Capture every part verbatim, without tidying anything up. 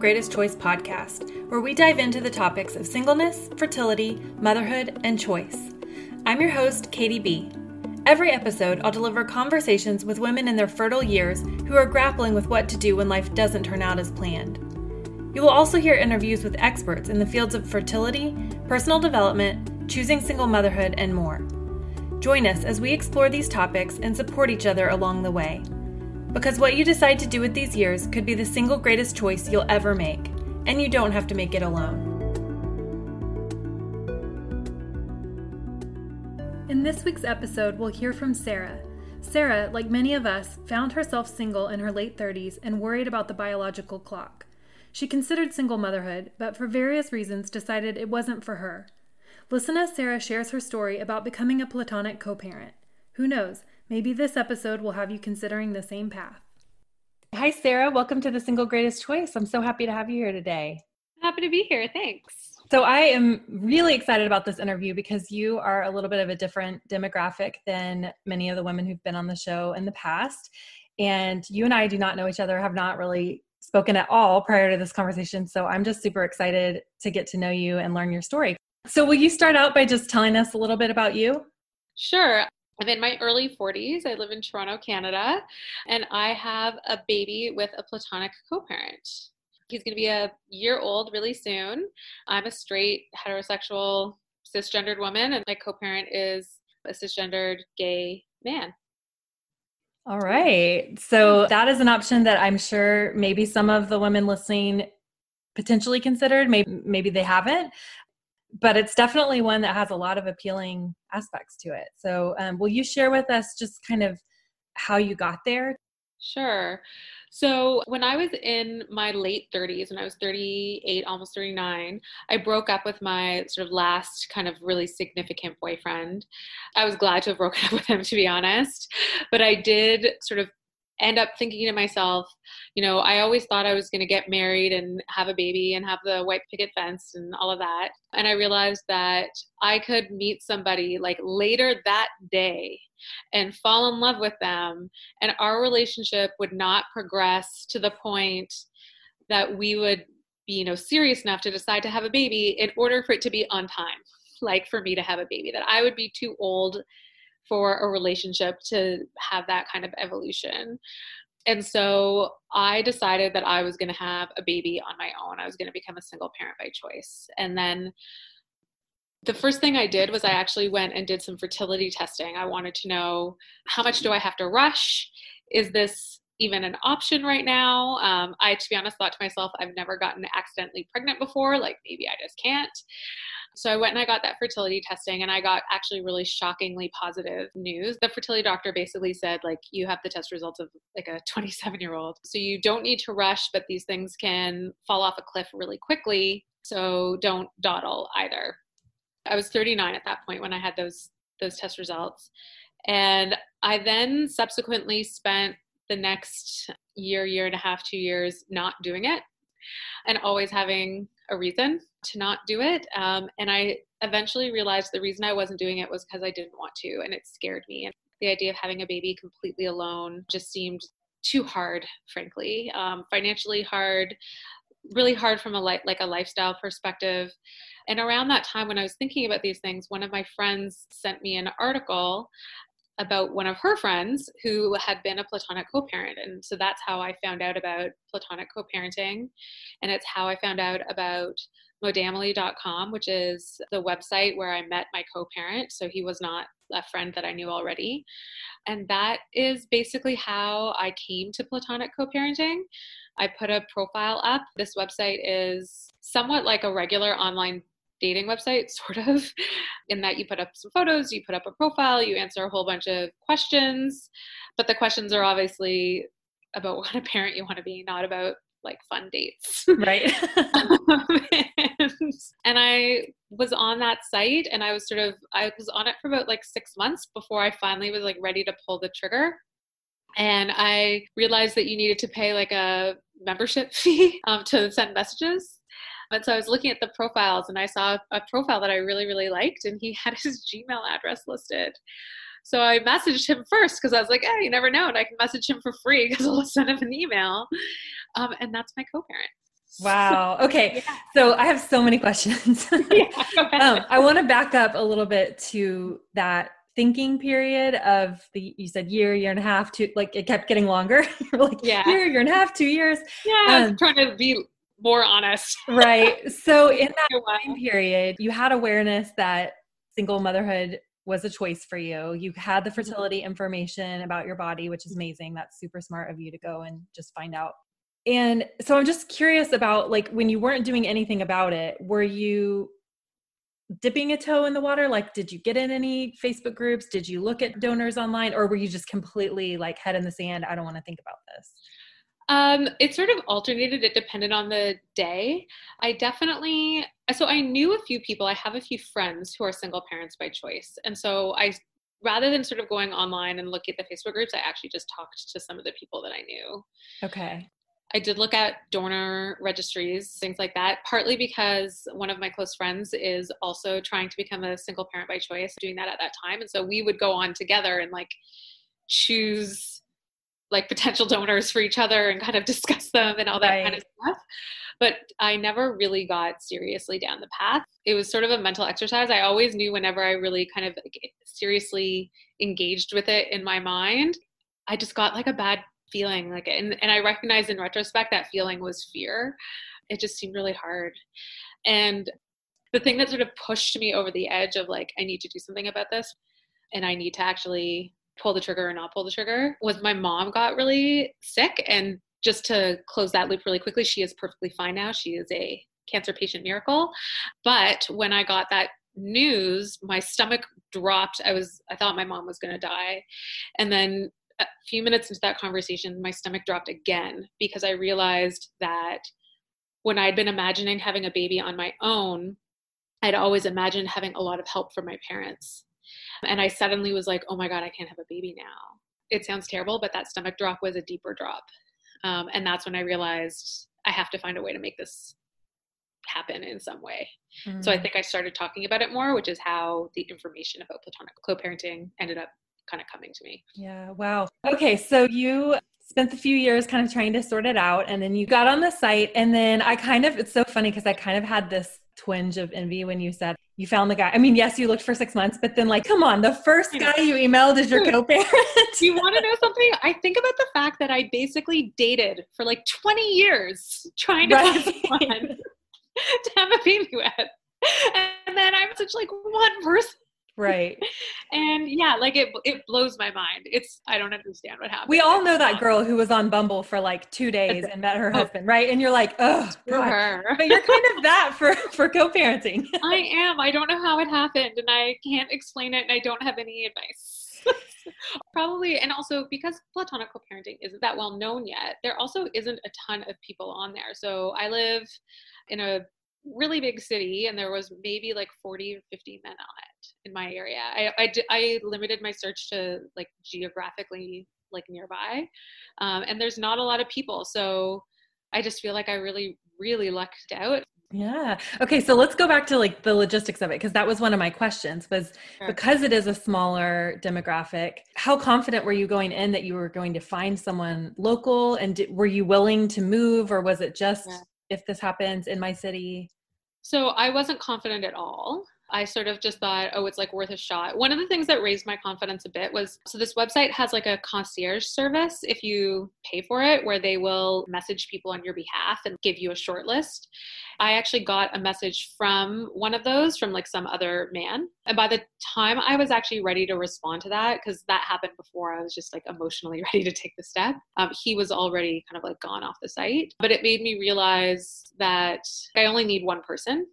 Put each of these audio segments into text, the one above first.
Greatest Choice podcast, where we dive into the topics of singleness, fertility, motherhood, and choice. I'm your host, Katie B. Every episode, I'll deliver conversations with women in their fertile years who are grappling with what to do when life doesn't turn out as planned. You will also hear interviews with experts in the fields of fertility, personal development, choosing single motherhood, and more. Join us as we explore these topics and support each other along the way. Because what you decide to do with these years could be the single greatest choice you'll ever make, and you don't have to make it alone. In this week's episode, we'll hear from Sarah. Sarah, like many of us, found herself single in her late thirties and worried about the biological clock. She considered single motherhood, but for various reasons decided it wasn't for her. Listen as Sarah shares her story about becoming a platonic co-parent. Who knows, maybe this episode will have you considering the same path. Hi, Sarah. Welcome to the Single Greatest Choice. I'm so happy to have you here today. Happy to be here. Thanks. So I am really excited about this interview because you are a little bit of a different demographic than many of the women who've been on the show in the past. And you and I do not know each other, have not really spoken at all prior to this conversation. So I'm just super excited to get to know you and learn your story. So will you start out by just telling us a little bit about you? Sure. I'm in my early forties. I live in Toronto, Canada, and I have a baby with a platonic co-parent. He's going to be a year old really soon. I'm a straight, heterosexual, cisgendered woman, and my co-parent is a cisgendered gay man. All right. So that is an option that I'm sure maybe some of the women listening potentially considered. Maybe, maybe they haven't, but it's definitely one that has a lot of appealing aspects to it. So um, will you share with us just kind of how you got there? Sure. So when I was in my late thirties, when I was thirty-eight, almost thirty-nine, I broke up with my sort of last kind of really significant boyfriend. I was glad to have broken up with him, to be honest. But I did sort of end up thinking to myself, you know, I always thought I was going to get married and have a baby and have the white picket fence and all of that. And I realized that I could meet somebody like later that day and fall in love with them, and our relationship would not progress to the point that we would be, you know, serious enough to decide to have a baby in order for it to be on time, like for me to have a baby, that I would be too old for a relationship to have that kind of evolution. And so I decided that I was going to have a baby on my own. I was going to become a single parent by choice. And then the first thing I did was I actually went and did some fertility testing. I wanted to know, how much do I have to rush? Is this even an option right now? Um, I, to be honest, thought to myself, I've never gotten accidentally pregnant before. Like maybe I just can't. So I went and I got that fertility testing, and I got actually really shockingly positive news. The fertility doctor basically said, like, you have the test results of like a twenty-seven year old. So you don't need to rush, but these things can fall off a cliff really quickly. So don't dawdle either. I was thirty-nine at that point when I had those, those test results. And I then subsequently spent the next year, year and a half, two years not doing it, and always having a reason to not do it. Um, and I eventually realized the reason I wasn't doing it was because I didn't want to, and it scared me. And the idea of having a baby completely alone just seemed too hard, frankly, um, financially hard, really hard from a li- like a lifestyle perspective. And around that time when I was thinking about these things, one of my friends sent me an article about one of her friends who had been a platonic co-parent. And so that's how I found out about platonic co-parenting. And it's how I found out about modamily dot com, which is the website where I met my co-parent. So he was not a friend that I knew already. And that is basically how I came to platonic co-parenting. I put a profile up. This website is somewhat like a regular online dating website, sort of, in that you put up some photos, you put up a profile, you answer a whole bunch of questions, but the questions are obviously about what kind of parent you want to be, not about like fun dates. Right. and, and I was on that site, and I was sort of, I was on it for about like six months before I finally was like ready to pull the trigger. And I realized that you needed to pay like a membership fee um, to send messages. And so I was looking at the profiles, and I saw a profile that I really, really liked, and he had his Gmail address listed. So I messaged him first because I was like, hey, you never know. And I can message him for free because I'll send him an email. Um, and that's my co-parent. Wow. Okay. Yeah. So I have so many questions. Yeah, go ahead. um, I want to back up a little bit to that thinking period of the, you said year, year and a half, two, like it kept getting longer. You're like Yeah. year, year and a half, two years. Yeah, I was Um, trying to be more honest. right. So in that A while. time period, you had awareness that single motherhood was a choice for you. You had the fertility information about your body, which is amazing. That's super smart of you to go and just find out. And so I'm just curious about, like, when you weren't doing anything about it, were you dipping a toe in the water? Like, did you get in any Facebook groups? Did you look at donors online, or were you just completely like head in the sand? I don't want to think about this. Um, it sort of alternated. It depended on the day. I definitely, so I knew a few people. I have a few friends who are single parents by choice. And so I, rather than sort of going online and looking at the Facebook groups, I actually just talked to some of the people that I knew. Okay. I did look at donor registries, things like that, partly because one of my close friends is also trying to become a single parent by choice, doing that at that time. And so we would go on together and like choose like potential donors for each other and kind of discuss them and all that Right. kind of stuff. But I never really got seriously down the path. It was sort of a mental exercise. I always knew whenever I really kind of seriously engaged with it in my mind, I just got like a bad feeling. Like, and, and I recognize in retrospect that feeling was fear. It just seemed really hard. And the thing that sort of pushed me over the edge of like, I need to do something about this and I need to actually pull the trigger or not pull the trigger was my mom got really sick. And just to close that loop really quickly, she is perfectly fine now. She is a cancer patient miracle. But when I got that news, my stomach dropped. I was, I thought my mom was going to die. And then a few minutes into that conversation, my stomach dropped again because I realized that when I'd been imagining having a baby on my own, I'd always imagined having a lot of help from my parents. And I suddenly was like, oh my God, I can't have a baby now. It sounds terrible, but that stomach drop was a deeper drop. Um, and that's when I realized I have to find a way to make this happen in some way. Mm. So I think I started talking about it more, which is how the information about platonic co-parenting ended up kind of coming to me. Yeah. Wow. Okay. So you spent a few years kind of trying to sort it out, and then you got on the site, and then I kind of, it's so funny because I kind of had this twinge of envy when you said you found the guy. I mean, yes, you looked for six months, but then like, come on, the first guy you emailed is your co-parent. Do you want to know something? I think about the fact that I basically dated for like twenty years trying to right. find someone to have a baby with. And then I'm such like one person. Right. And yeah, like it it blows my mind. It's, I don't understand what happened. We all know that girl who was on Bumble for like two days and met her husband, right? And you're like, oh, God. But you're kind of that for, for co-parenting. I am. I don't know how it happened and I can't explain it and I don't have any advice. Probably, and also because platonic co-parenting isn't that well known yet, there also isn't a ton of people on there. So I live in a really big city and there was maybe like forty or fifty men on it in my area. I, I, I limited my search to like geographically like nearby. Um, and there's not a lot of people. So I just feel like I really, really lucked out. Yeah. Okay. So let's go back to like the logistics of it. Cause that was one of my questions was sure. Because it is a smaller demographic, how confident were you going in that you were going to find someone local, and did, were you willing to move, or was it just, yeah. if this happens in my city? So I wasn't confident at all. I sort of just thought, oh, it's like worth a shot. One of the things that raised my confidence a bit was, so this website has like a concierge service if you pay for it, where they will message people on your behalf and give you a short list. I actually got a message from one of those from like some other man. And by the time I was actually ready to respond to that, because that happened before I was just like emotionally ready to take the step, um, he was already kind of like gone off the site. But it made me realize that I only need one person.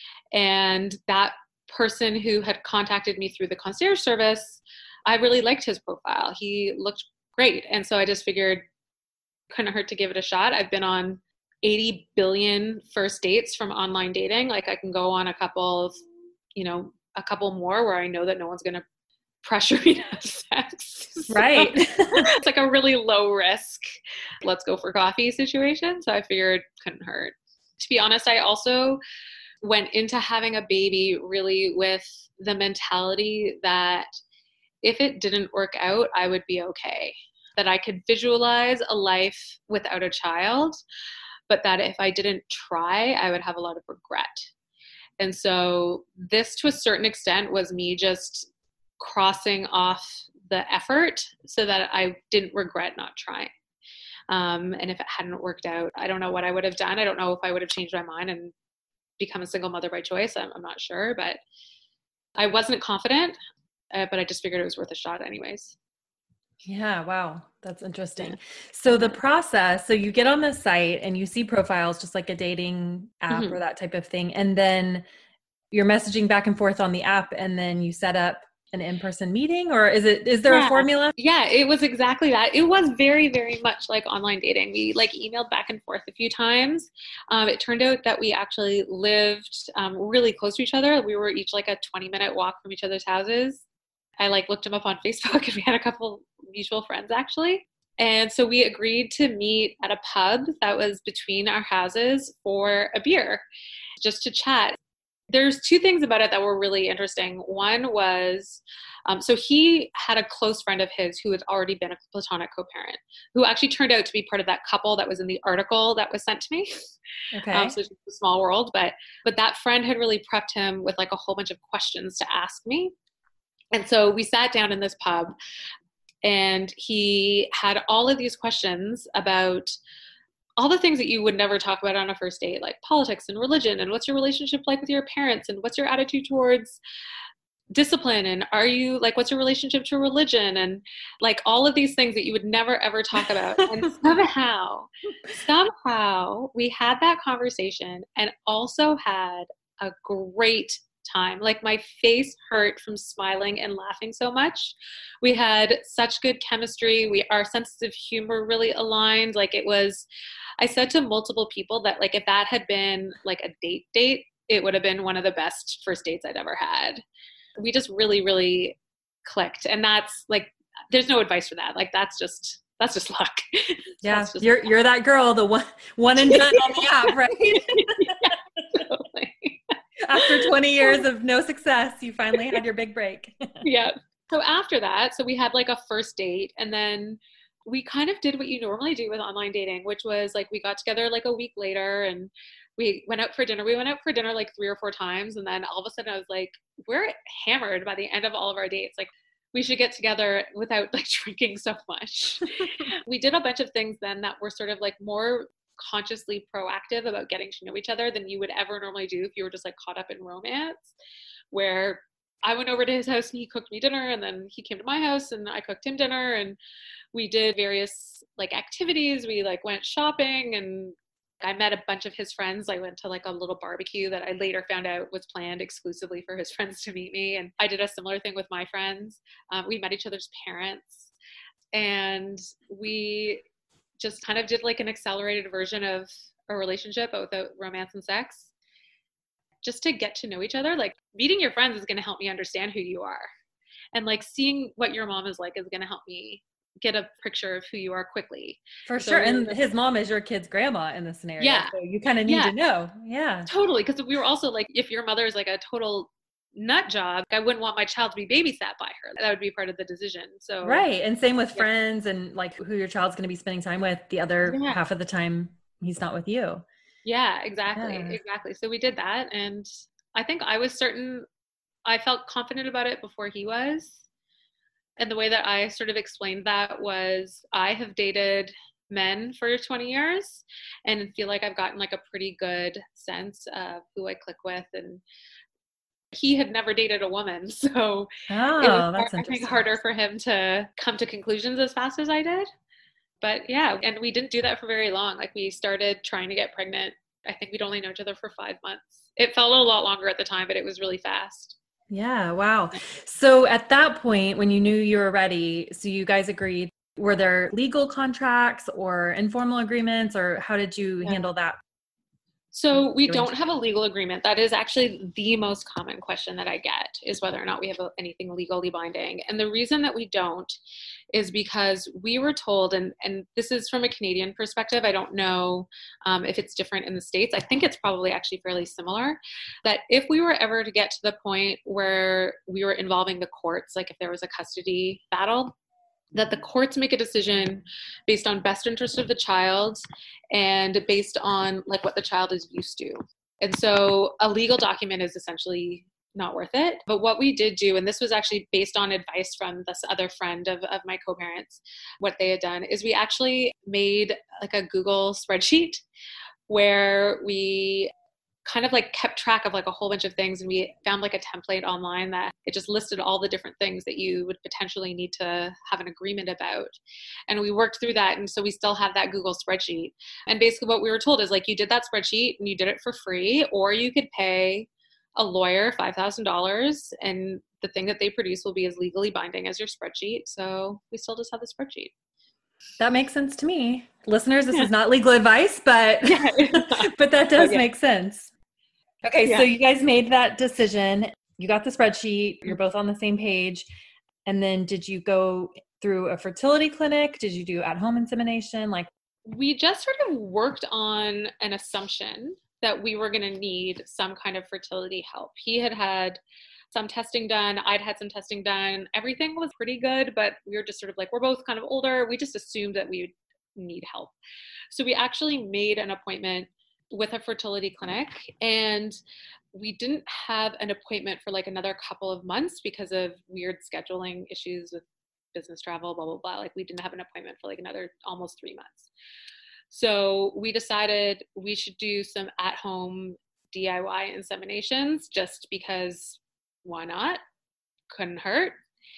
And that person who had contacted me through the concierge service, I really liked his profile. He looked great. And so I just figured couldn't hurt to give it a shot. I've been on eighty billion first dates from online dating. Like I can go on a couple of, you know, a couple more where I know that no one's going to pressure me to have sex. So right. It's like a really low risk, let's go for coffee situation. So I figured couldn't hurt. To be honest, I also went into having a baby really with the mentality that if it didn't work out, I would be okay. That I could visualize a life without a child, but that if I didn't try, I would have a lot of regret. And so this, to a certain extent, was me just crossing off the effort so that I didn't regret not trying. Um, and if it hadn't worked out, I don't know what I would have done. I don't know if I would have changed my mind and become a single mother by choice. I'm, I'm not sure, but I wasn't confident, uh, but I just figured it was worth a shot anyways. Yeah. Wow. That's interesting. So the process, so you get on the site and you see profiles, just like a dating app mm-hmm. or that type of thing. And then you're messaging back and forth on the app, and then you set up an in-person meeting, or is it, is there yeah. a formula? Yeah, it was exactly that. It was very, very much like online dating. We like emailed back and forth a few times. Um, it turned out that we actually lived um, really close to each other. We were each like a twenty minute walk from each other's houses. I like looked him up on Facebook, and we had a couple mutual friends actually. And so we agreed to meet at a pub that was between our houses for a beer, just to chat. There's two things about it that were really interesting. One was, um, so he had a close friend of his who had already been a platonic co-parent, who actually turned out to be part of that couple that was in the article that was sent to me. Okay. Um, so it's a small world, but but that friend had really prepped him with like a whole bunch of questions to ask me. And so we sat down in this pub, and he had all of these questions about all the things that you would never talk about on a first date, like politics and religion, and what's your relationship like with your parents, and what's your attitude towards discipline, and are you like, what's your relationship to religion, and like all of these things that you would never ever talk about. And somehow, somehow we had that conversation and also had a great time. Like my face hurt from smiling and laughing so much. We had such good chemistry. We, our senses of humor really aligned. Like it was, I said to multiple people that like, if that had been like a date date, it would have been one of the best first dates I'd ever had. We just really, really clicked. And that's like, there's no advice for that. Like, that's just, that's just luck. Yeah. That's just you're, luck. you're that girl, the one, one and done on the app, right? Yeah, totally. After twenty years of no success, you finally had your big break. Yeah. So after that, so we had like a first date, and then we kind of did what you normally do with online dating, which was like, we got together like a week later and we went out for dinner. We went out for dinner like three or four times. And then all of a sudden I was like, we're hammered by the end of all of our dates. Like we should get together without like drinking so much. We did a bunch of things then that were sort of like more consciously proactive about getting to know each other than you would ever normally do if you were just like caught up in romance, where I went over to his house and he cooked me dinner, and then he came to my house and I cooked him dinner, and we did various like activities. We like went shopping, and I met a bunch of his friends. I went to like a little barbecue that I later found out was planned exclusively for his friends to meet me. And I did a similar thing with my friends. Um, we met each other's parents, and we just kind of did like an accelerated version of a relationship, but without romance and sex, just to get to know each other. Like meeting your friends is going to help me understand who you are. And like seeing what your mom is like is going to help me get a picture of who you are quickly. For so, sure. And his mom is your kid's grandma in this scenario. Yeah. So you kind of need yeah. to know. Yeah. Totally. Because we were also like, if your mother is like a total nut job, I wouldn't want my child to be babysat by her. That would be part of the decision. So right. And same with yeah. friends and like who your child's going to be spending time with the other yeah. half of the time he's not with you. Yeah, exactly. Yeah. Exactly. So we did that. And I think I was certain, I felt confident about it before he was. And the way that I sort of explained that was I have dated men for twenty years and feel like I've gotten like a pretty good sense of who I click with. And he had never dated a woman. So oh, it was, that's I think, harder for him to come to conclusions as fast as I did. But yeah, and we didn't do that for very long. Like we started trying to get pregnant. I think we'd only known each other for five months. It felt a lot longer at the time, but it was really fast. Yeah. Wow. So at that point, when you knew you were ready, so you guys agreed, were there legal contracts or informal agreements, or how did you yeah. handle that? So we don't have a legal agreement. That is actually the most common question that I get, is whether or not we have anything legally binding. And the reason that we don't is because we were told, and, and this is from a Canadian perspective, I don't know um, if it's different in the States. I think it's probably actually fairly similar, that if we were ever to get to the point where we were involving the courts, like if there was a custody battle, that the courts make a decision based on best interest of the child and based on like what the child is used to. And so a legal document is essentially not worth it. But what we did do, and this was actually based on advice from this other friend of, of my co-parents, what they had done is we actually made like a Google spreadsheet where we kind of like kept track of like a whole bunch of things. And we found like a template online that it just listed all the different things that you would potentially need to have an agreement about. And we worked through that. And so we still have that Google spreadsheet. And basically what we were told is like, you did that spreadsheet and you did it for free, or you could pay a lawyer five thousand dollars and the thing that they produce will be as legally binding as your spreadsheet. So we still just have the spreadsheet. That makes sense to me. Listeners, this yeah. is not legal advice, but yeah. but that does okay. make sense. Okay, yeah. So you guys made that decision. You got the spreadsheet. You're both on the same page. And then did you go through a fertility clinic? Did you do at-home insemination? Like, we just sort of worked on an assumption that we were going to need some kind of fertility help. He had had some testing done. I'd had some testing done. Everything was pretty good, but we were just sort of like, we're both kind of older. We just assumed that we would need help. So we actually made an appointment with a fertility clinic, and we didn't have an appointment for like another couple of months because of weird scheduling issues with business travel, blah, blah, blah. Like we didn't have an appointment for like another almost three months. So we decided we should do some at-home D I Y inseminations just because why not? Couldn't hurt.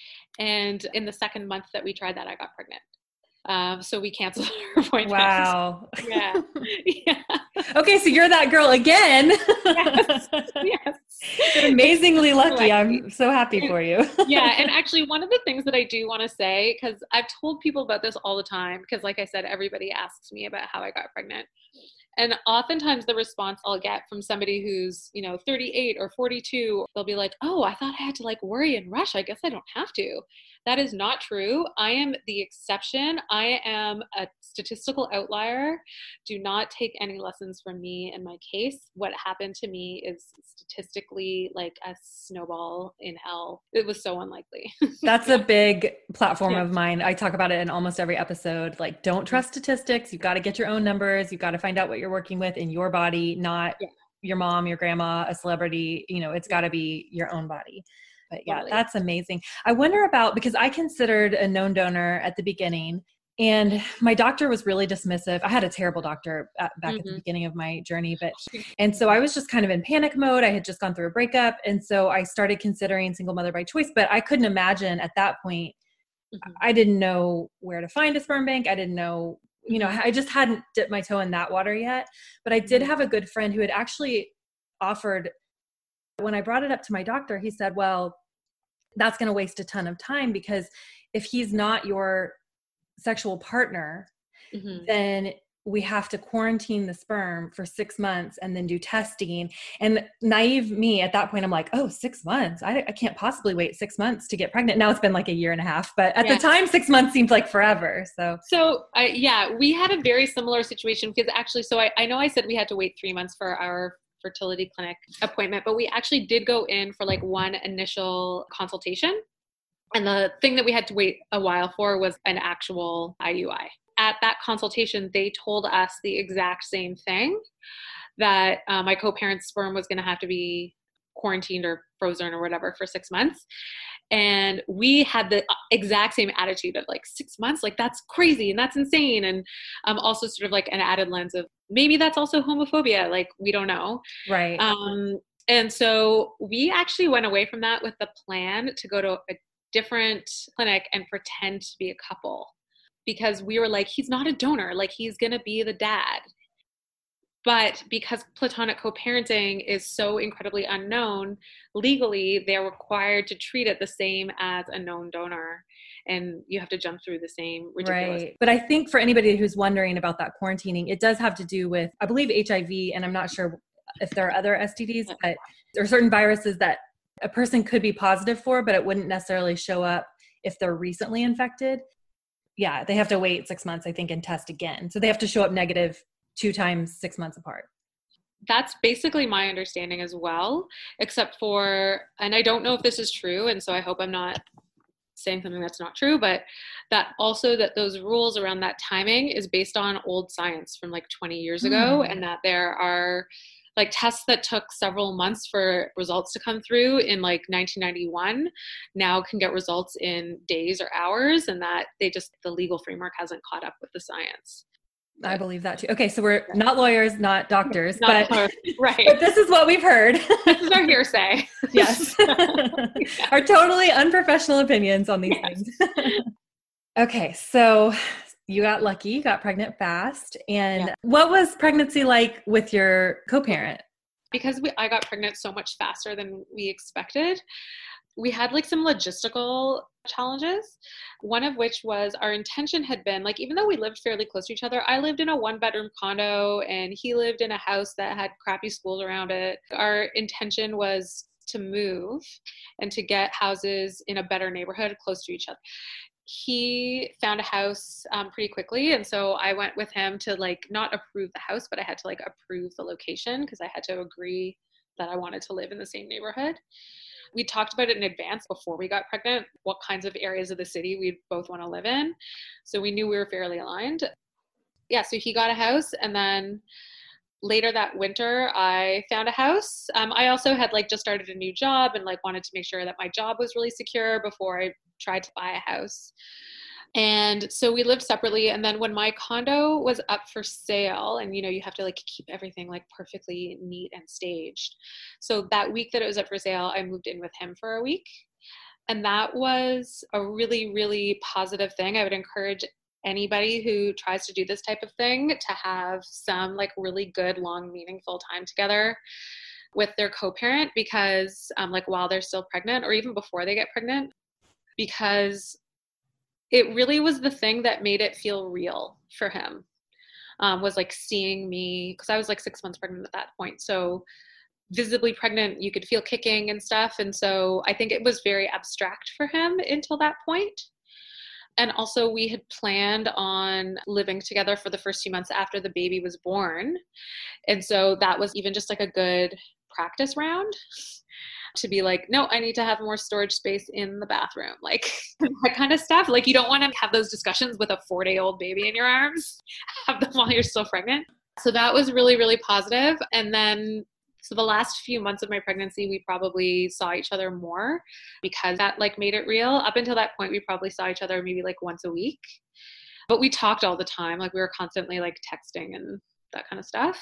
And in the second month that we tried that, I got pregnant. Um, so we canceled our appointment. Wow. Yeah. Yeah. Okay. So you're that girl again. Yes. Yes. Amazingly lucky. I'm so happy for you. Yeah. And actually one of the things that I do want to say, because I've told people about this all the time, because like I said, everybody asks me about how I got pregnant. And oftentimes the response I'll get from somebody who's, you know, thirty-eight or forty-two, they'll be like, oh, I thought I had to like worry and rush. I guess I don't have to. That is not true. I am the exception. I am a statistical outlier. Do not take any lessons from me in my case. What happened to me is statistically like a snowball in hell. It was so unlikely. That's a big platform yeah. of mine. I talk about it in almost every episode. Like, don't trust statistics. You got to get your own numbers. You got to find out what you're working with in your body, not yeah. your mom, your grandma, a celebrity. You know, it's got to be your own body. But yeah, totally. That's amazing. I wonder about, because I considered a known donor at the beginning and my doctor was really dismissive. I had a terrible doctor at, back mm-hmm. at the beginning of my journey, but, and so I was just kind of in panic mode. I had just gone through a breakup. And so I started considering single mother by choice, but I couldn't imagine at that point, mm-hmm. I didn't know where to find a sperm bank. I didn't know, you know, I just hadn't dipped my toe in that water yet, but I did have a good friend who had actually offered. When I brought it up to my doctor, he said, well, that's going to waste a ton of time because if he's not your sexual partner, mm-hmm. then we have to quarantine the sperm for six months and then do testing. And naive me at that point, I'm like, oh, six months. I, I can't possibly wait six months to get pregnant. Now it's been like a year and a half, but at yeah. the time, six months seemed like forever. So, so I, yeah, we had a very similar situation because actually, so I, I know I said we had to wait three months for our fertility clinic appointment, but we actually did go in for like one initial consultation. And the thing that we had to wait a while for was an actual I U I. At that consultation, they told us the exact same thing, that uh, my co-parent's sperm was going to have to be quarantined or frozen or whatever for six months. And we had the exact same attitude of like six months, like that's crazy and that's insane. And um, also sort of like an added lens of maybe that's also homophobia. Like we don't know. Right. Um, and so we actually went away from that with the plan to go to a different clinic and pretend to be a couple because we were like, he's not a donor. Like he's going to be the dad. But because platonic co-parenting is so incredibly unknown, legally, they're required to treat it the same as a known donor. And you have to jump through the same ridiculous. Right. But I think for anybody who's wondering about that quarantining, it does have to do with, I believe, H I V, and I'm not sure if there are other S T Ds, but there are certain viruses that a person could be positive for, but it wouldn't necessarily show up if they're recently infected. Yeah, they have to wait six months, I think, and test again. So they have to show up negative two times six months apart. That's basically my understanding as well, except for, and I don't know if this is true, and so I hope I'm not saying something that's not true, but that also that those rules around that timing is based on old science from like twenty years ago, Mm. and that there are like tests that took several months for results to come through in like nineteen ninety-one now can get results in days or hours, and that they just, the legal framework hasn't caught up with the science. I believe that too. Okay. So we're not lawyers, not doctors, Not but, right. but this is what we've heard. This is our hearsay. Yes. Our totally unprofessional opinions on these Yes. things. Okay. So you got lucky, you got pregnant fast. And Yeah. what was pregnancy like with your co-parent? Because we, I got pregnant so much faster than we expected, we had like some logistical challenges. One of which was our intention had been like, even though we lived fairly close to each other, I lived in a one bedroom condo and he lived in a house that had crappy schools around it. Our intention was to move and to get houses in a better neighborhood close to each other. He found a house um, pretty quickly. And so I went with him to like not approve the house, but I had to like approve the location because I had to agree that I wanted to live in the same neighborhood. We talked about it in advance before we got pregnant, what kinds of areas of the city we both want to live in. So we knew we were fairly aligned. Yeah, so he got a house, and then later that winter, I found a house. Um, I also had like just started a new job and like wanted to make sure that my job was really secure before I tried to buy a house. And so we lived separately. And then when my condo was up for sale, and you know, you have to like keep everything like perfectly neat and staged. So that week that it was up for sale, I moved in with him for a week. And that was a really, really positive thing. I would encourage anybody who tries to do this type of thing to have some like really good, long, meaningful time together with their co-parent, because um, like while they're still pregnant or even before they get pregnant, because it really was the thing that made it feel real for him, um, was like seeing me, because I was like six months pregnant at that point. So visibly pregnant, you could feel kicking and stuff. And so I think it was very abstract for him until that point. And also we had planned on living together for the first few months after the baby was born. And so that was even just like a good practice round to be like, no, I need to have more storage space in the bathroom, like that kind of stuff. Like you don't want to have those discussions with a four day old baby in your arms, have them while you're still pregnant. So that was really, really positive. And then so the last few months of my pregnancy, we probably saw each other more because that like made it real. Up until that point, we probably saw each other maybe like once a week, but we talked all the time. Like we were constantly like texting and that kind of stuff.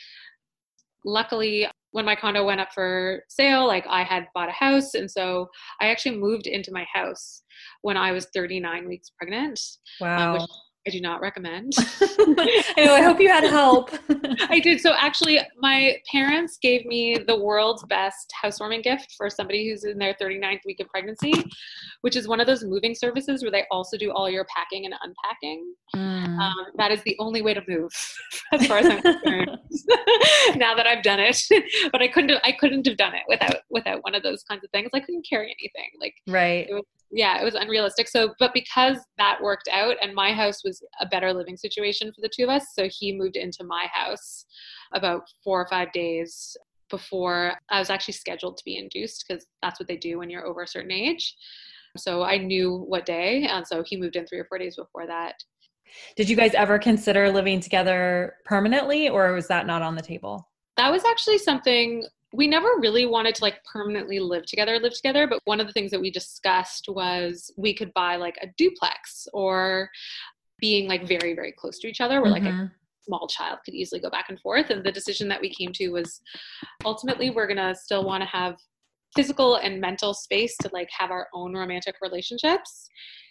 Luckily, when my condo went up for sale, like I had bought a house. And so I actually moved into my house when I was thirty-nine weeks pregnant. Wow. Um, which I do not recommend. I know, I hope you had help. I did. So actually, my parents gave me the world's best housewarming gift for somebody who's in their thirty-ninth week of pregnancy, which is one of those moving services where they also do all your packing and unpacking. Mm. Um, that is the only way to move, as far as I'm concerned. Now that I've done it, but I couldn't. Have, I couldn't have done it without without one of those kinds of things. I couldn't carry anything. Like right. It was, yeah, it was unrealistic. So, but because that worked out and my house was a better living situation for the two of us, so he moved into my house about four or five days before I was actually scheduled to be induced, because that's what they do when you're over a certain age. So I knew what day. And so he moved in three or four days before that. Did you guys ever consider living together permanently, or was that not on the table? That was actually something we never really wanted to like permanently live together, live together. But one of the things that we discussed was we could buy like a duplex, or being like very, very close to each other where mm-hmm. like a small child could easily go back and forth. And the decision that we came to was ultimately we're going to still want to have physical and mental space to like have our own romantic relationships.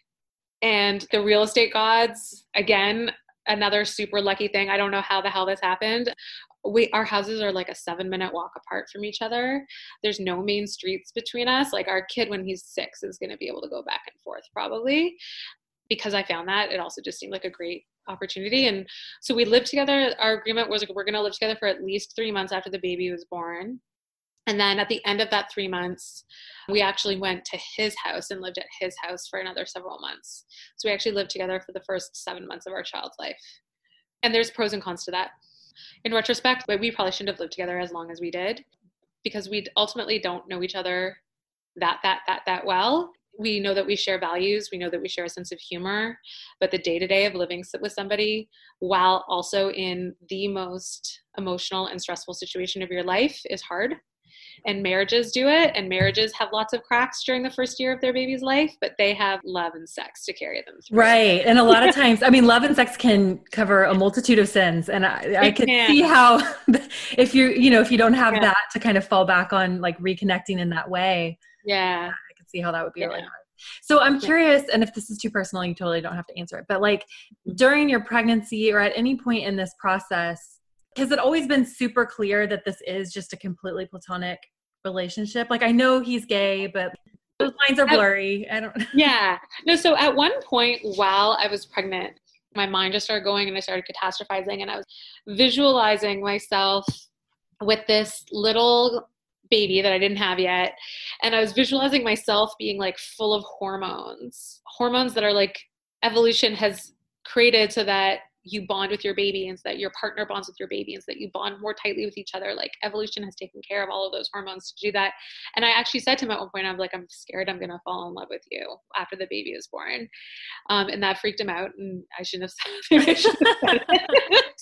And the real estate gods, again, another super lucky thing. I don't know how the hell this happened. We, our houses are like a seven minute walk apart from each other. There's no main streets between us. Like our kid, when he's six, is going to be able to go back and forth probably. Because I found that, it also just seemed like a great opportunity. And so we lived together. Our agreement was like, we're going to live together for at least three months after the baby was born. And then at the end of that three months, we actually went to his house and lived at his house for another several months. So we actually lived together for the first seven months of our child's life. And there's pros and cons to that. In retrospect, we probably shouldn't have lived together as long as we did, because we ultimately don't know each other that, that, that, that well. we know that we share values. We know that we share a sense of humor, but the day-to-day of living with somebody while also in the most emotional and stressful situation of your life is hard. And marriages do it, and marriages have lots of cracks during the first year of their baby's life, but they have love and sex to carry them through. Right. And a lot of times, I mean, love and sex can cover a multitude of sins. And I, I can see how if you, you know, if you don't have yeah. that to kind of fall back on, like reconnecting in that way. Yeah. I can see how that would be yeah. really hard. So I'm curious, and if this is too personal, you totally don't have to answer it, but like during your pregnancy or at any point in this process, has it always been super clear that this is just a completely platonic relationship? Like I know he's gay, but those lines are blurry. I don't Yeah. No, so at one point while I was pregnant, my mind just started going and I started catastrophizing, and I was visualizing myself with this little baby that I didn't have yet. And I was visualizing myself being like full of hormones, hormones that are like evolution has created so that you bond with your baby and so that your partner bonds with your baby and so that you bond more tightly with each other. Like evolution has taken care of all of those hormones to do that. And I actually said to him at one point, I'm like, I'm scared I'm going to fall in love with you after the baby is born. Um, and that freaked him out, and I shouldn't have said, I shouldn't have said it.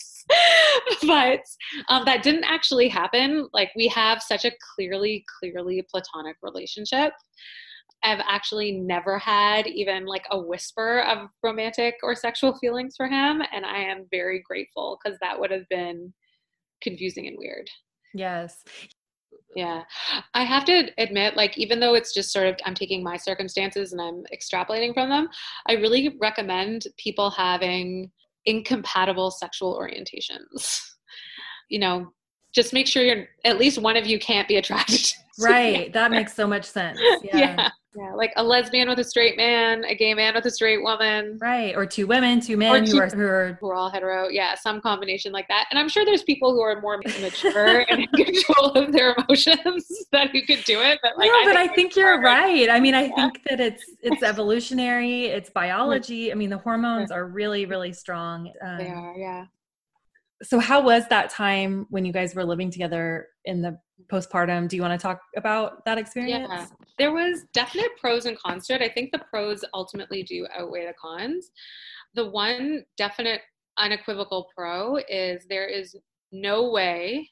But um, that didn't actually happen. Like we have such a clearly, clearly platonic relationship. I've actually never had even like a whisper of romantic or sexual feelings for him. And I am very grateful, because that would have been confusing and weird. Yes. Yeah. I have to admit, like, even though it's just sort of, I'm taking my circumstances and I'm extrapolating from them, I really recommend people having incompatible sexual orientations. You know, just make sure you're, at least one of you can't be attracted to right. That makes so much sense. Yeah. yeah. Yeah. Like a lesbian with a straight man, a gay man with a straight woman. Right. Or two women, two men two, who, are, who are who are all hetero. Yeah. Some combination like that. And I'm sure there's people who are more mature and in control of their emotions that who could do it. But like, no, I but think I think you're right. I mean, I yeah. think that it's, it's evolutionary, it's biology. I mean, the hormones are really, really strong. Um, they are. Yeah. So how was that time when you guys were living together in the postpartum? Do you want to talk about that experience? Yeah, there was definite pros and cons to it. I think the pros ultimately do outweigh the cons. The one definite unequivocal pro is there is no way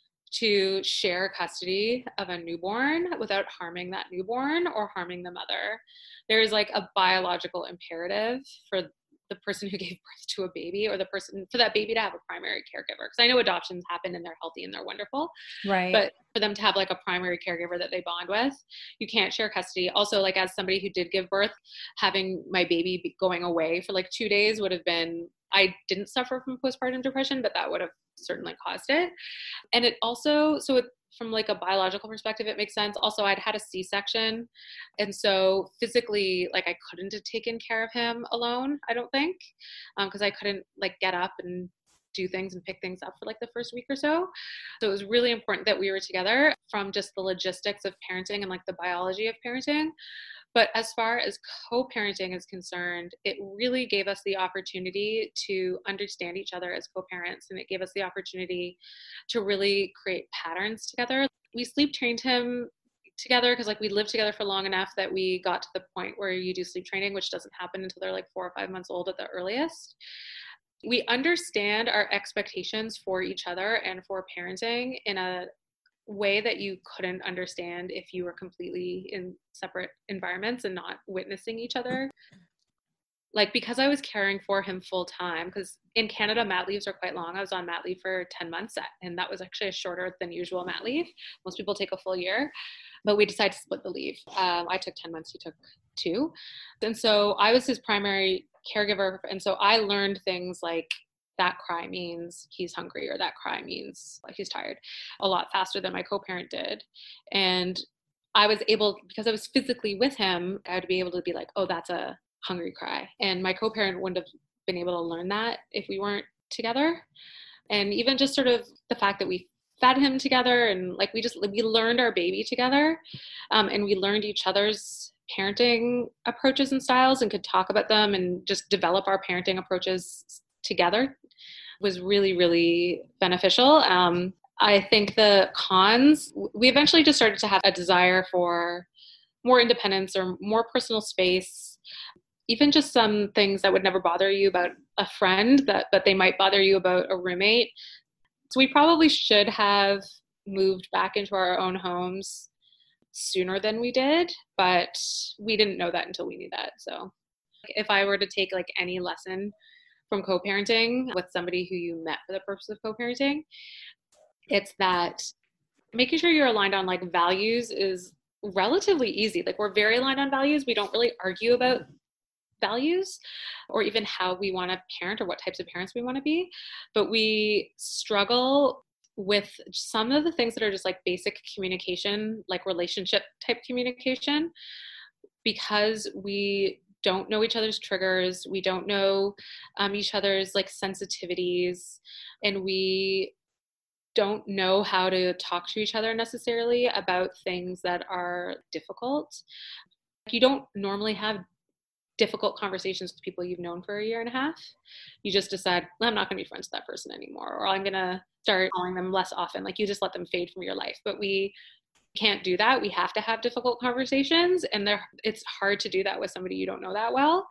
to share custody of a newborn without harming that newborn or harming the mother. There is like a biological imperative for the person who gave birth to a baby, or the person for that baby to have a primary caregiver. Because I know adoptions happen and they're healthy and they're wonderful. Right. But for them to have like a primary caregiver that they bond with, you can't share custody. Also, like as somebody who did give birth, having my baby be going away for like two days would have been, I didn't suffer from postpartum depression, but that would have certainly caused it. And it also, so it, from like a biological perspective, it makes sense. Also, I'd had a C-section. And so physically, like I couldn't have taken care of him alone, I don't think, because um, I couldn't like get up and do things and pick things up for like the first week or so. So it was really important that we were together from just the logistics of parenting and like the biology of parenting. But as far as co-parenting is concerned, it really gave us the opportunity to understand each other as co-parents. And it gave us the opportunity to really create patterns together. We sleep trained him together because like we lived together for long enough that we got to the point where you do sleep training, which doesn't happen until they're like four or five months old at the earliest. We understand our expectations for each other and for parenting in a way that you couldn't understand if you were completely in separate environments and not witnessing each other. Like, because I was caring for him full time, because in Canada, mat leaves are quite long. I was on mat leave for ten months, and that was actually a shorter than usual mat leave. Most people take a full year, but we decided to split the leave. Um, I took ten months, he took two. And so I was his primary caregiver. And so I learned things like that cry means he's hungry, or that cry means like he's tired, a lot faster than my co-parent did. And I was able, because I was physically with him, I would be able to be like, oh, that's a hungry cry. And my co-parent wouldn't have been able to learn that if we weren't together. And even just sort of the fact that we fed him together, and like we just, we learned our baby together, um, and we learned each other's parenting approaches and styles and could talk about them and just develop our parenting approaches together was really, really beneficial. Um, I think the cons, we eventually just started to have a desire for more independence or more personal space, even just some things that would never bother you about a friend that, but they might bother you about a roommate. So we probably should have moved back into our own homes sooner than we did, but we didn't know that until we knew that. So if I were to take like any lesson from co-parenting with somebody who you met for the purpose of co-parenting, it's that making sure you're aligned on like values is relatively easy. Like we're very aligned on values. We don't really argue about values or even how we want to parent or what types of parents we want to be, but we struggle with some of the things that are just like basic communication, like relationship type communication, because we don't know each other's triggers. We don't know um, each other's like sensitivities, and we don't know how to talk to each other necessarily about things that are difficult. You don't normally have difficult conversations with people you've known for a year and a half. You just decide, well, I'm not going to be friends with that person anymore, or I'm going to start calling them less often. Like you just let them fade from your life. But we can't do that. We have to have difficult conversations, and they're, it's hard to do that with somebody you don't know that well.